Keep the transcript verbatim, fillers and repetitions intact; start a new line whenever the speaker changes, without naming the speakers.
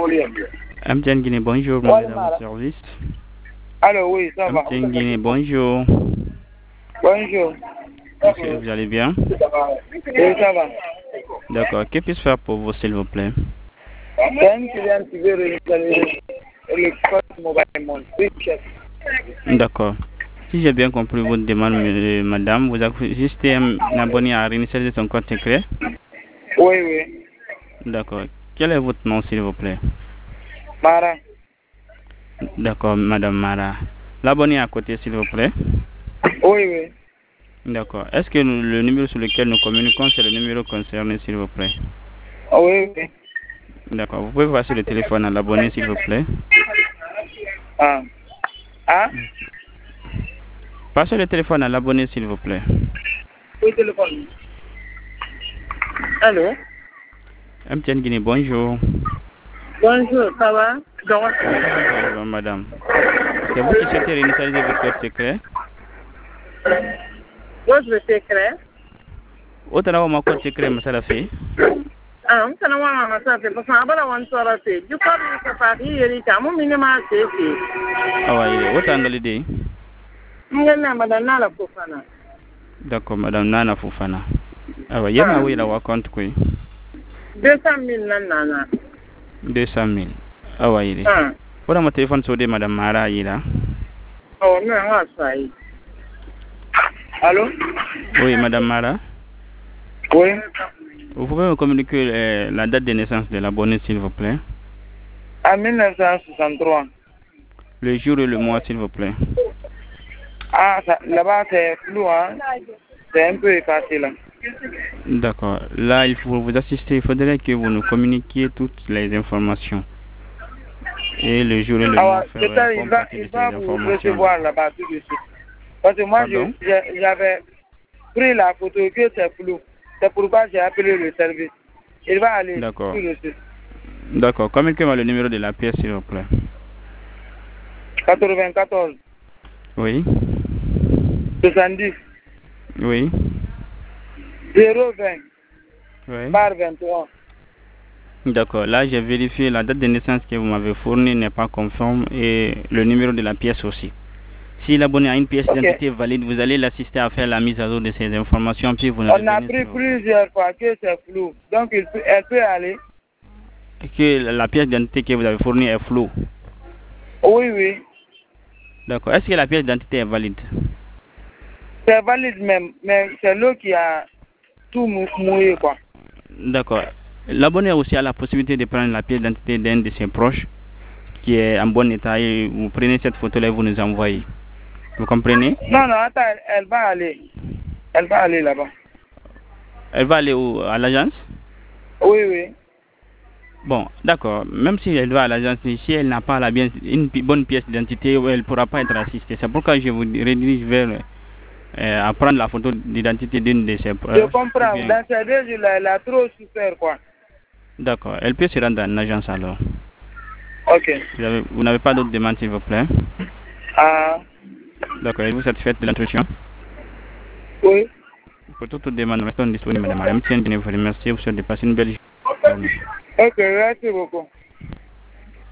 Amtian Guinée, bonjour, madame, votre service.
Alors oui, ça va.
Amtian Guinée, bonjour.
Bonjour.
Monsieur, vous allez bien?
Oui, ça va.
D'accord, que puis-je faire pour vous, s'il vous plaît?
C'est un client qui veut réinstaller le code mobile money. Oui, chef.
D'accord. Si j'ai bien compris votre demande, euh, madame, vous avez juste un abonné à réinstaller son code secret?
Oui, oui.
D'accord. Quel est votre nom, s'il vous plaît?
Mara.
D'accord, madame Mara. L'abonné à côté, s'il vous plaît?
Oui, oui.
D'accord. Est-ce que nous- le numéro sur lequel nous communiquons, c'est le numéro concerné, s'il vous plaît?
Oui, oui.
D'accord. Vous pouvez passer le téléphone à l'abonné, s'il vous plaît?
Ah. Ah?
Passez le téléphone à l'abonné, s'il vous plaît.
Oui, téléphone. Allô?
M T N Guinée, bonjour.
Bonjour, ça va?
Bonjour, madame. C'est vous qui souhaitez réinitialiser votre code secret?
Moi, je suis secret.
Autant mon code secret, monsieur Rafi.
Ah, on s'en va à ma soeur, parce qu'on a pas la soeur. Du coup, il faut pas dire, il y a mon minimum, c'est fait.
Ah oui, autant dans l'idée.
Madame Fofana.
D'accord, madame Nana Fofana. Ah oui, il y a ma oui, la compte quoi?
deux cent mille, nana.
deux cent mille. Ah oui, il est.
Ah.
Voilà mon téléphone sur des madame Mara, il est là.
Oh, non, on va ça. Allô?
Oui, madame Mara.
Oui.
Vous pouvez me communiquer euh, la date de naissance de l'abonné, s'il vous plaît?
En mille neuf cent soixante-trois.
Le jour et le mois, s'il vous plaît.
Ah, là-bas, c'est flou, hein? C'est un peu effacé, là.
D'accord. Là, il faut vous assister. Il faudrait que vous nous communiquiez toutes les informations. Et le jour et le mois,
ah, ouais, ça, il va, il va vous recevoir là-bas tout de suite. Parce que moi, j'avais pris la photo que c'est flou. C'est pourquoi j'ai appelé le service. Il va aller
D'accord.
tout de suite.
D'accord. Communiquez-moi le numéro de la pièce, s'il vous plaît.
quatre-vingt-quatorze.
Oui.
soixante-dix.
Oui.
zéro vingt.
Oui.
Par vingt-trois.
D'accord. Là, j'ai vérifié la date de naissance que vous m'avez fournie n'est pas conforme et le numéro de la pièce aussi. Si l'abonné a une pièce okay. d'identité valide, vous allez l'assister à faire la mise à jour de ces informations. Puis vous
On a pris plusieurs fois que c'est flou. Donc, il peut, elle peut aller.
Que la pièce d'identité que vous avez fournie est floue.
Oui, oui.
D'accord. Est-ce que la pièce d'identité est valide?
C'est valide même, mais c'est l'eau qui a tout mouillé, quoi.
D'accord. L'abonné aussi a la possibilité de prendre la pièce d'identité d'un de ses proches qui est en bon état et vous prenez cette photo-là et vous nous envoyez. Vous comprenez?
Non, non, attends, elle, elle va aller. Elle va aller là-bas.
Elle va aller où? À l'agence?
Oui, oui.
Bon, d'accord. Même si elle va à l'agence, si elle n'a pas la bien, une bonne pièce d'identité, elle ne pourra pas être assistée. C'est pourquoi je vous redirige vers euh, à prendre la photo d'identité d'une de ses proches.
Je comprends. Bien... Dans ces deux jours-là, elle a trop souffert, quoi.
D'accord. Elle peut se rendre à l'agence alors.
Ok.
Vous n'avez pas d'autres demandes, s'il vous plaît?
Ah.
D'accord. Êtes-vous satisfaite de l'instruction?
Oui.
Pour toute demande, restons disponibles, madame. M T N, je vous remercie. Vous souhaite de passer une belle journée.
Ok, merci beaucoup.